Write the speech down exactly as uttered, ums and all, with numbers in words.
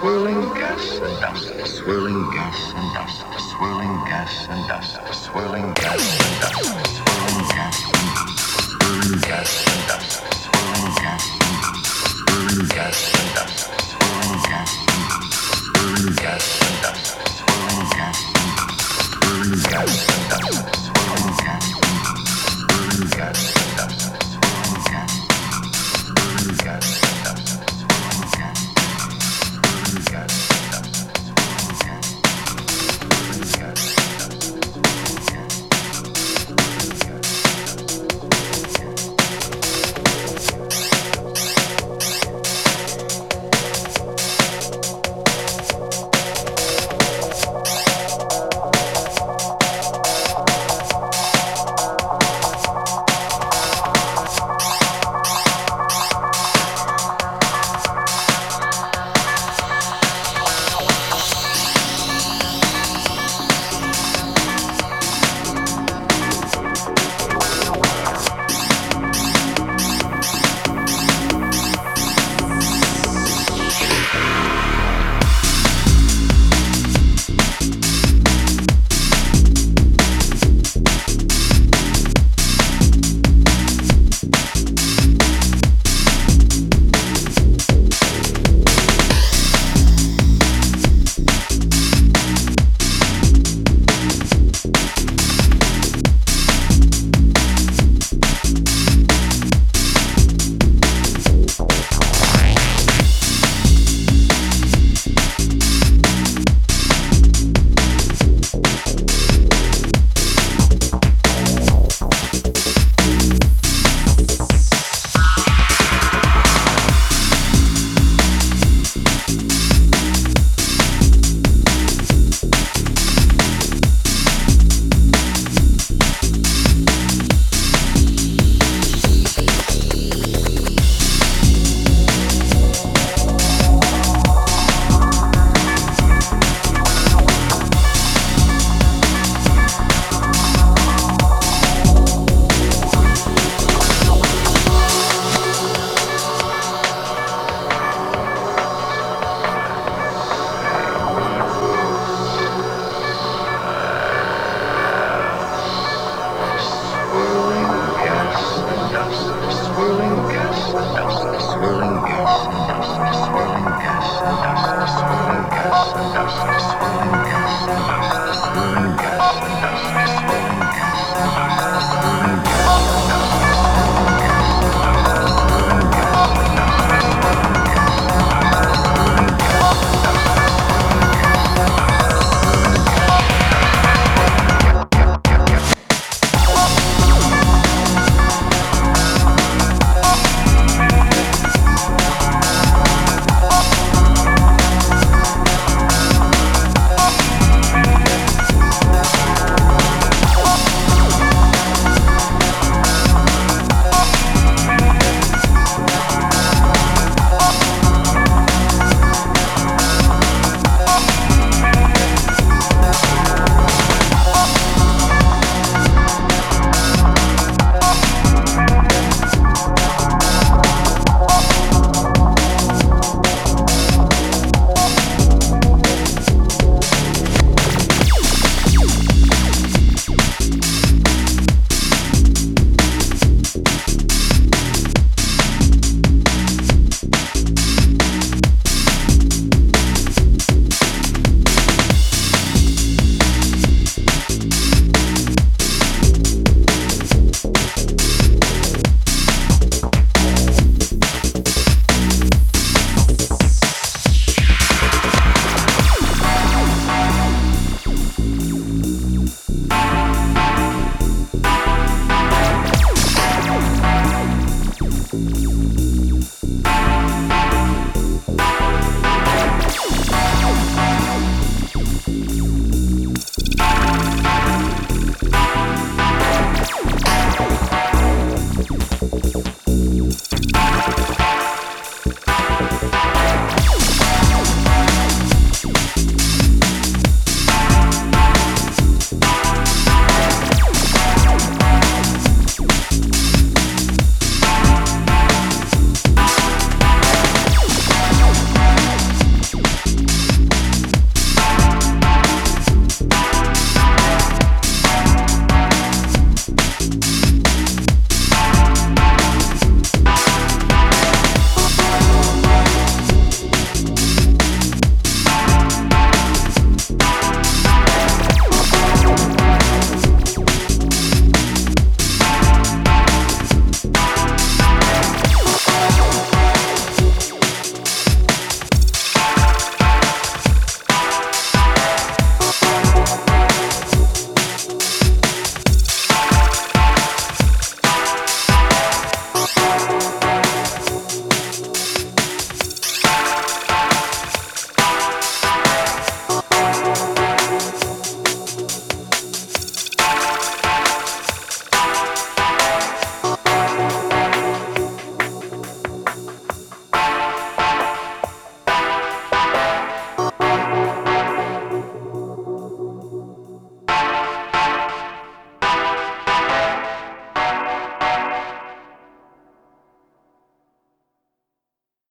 swirling gas and dust, swirling gas and dust, swirling gas and dust, swirling gas and dust, swirling gas and dust, swirling gas and dust, swirling gas and dust, swirling gas and dust, swirling gas and dust, swirling gas and dust, swirling gas and dust, swirling gas and dust, swirling gas and dust, swirling gas and dust, swirling gas, swirling gas and dust, swirling gas. Swirling gas and dust, swirling gas and dust, swirling gas and dust.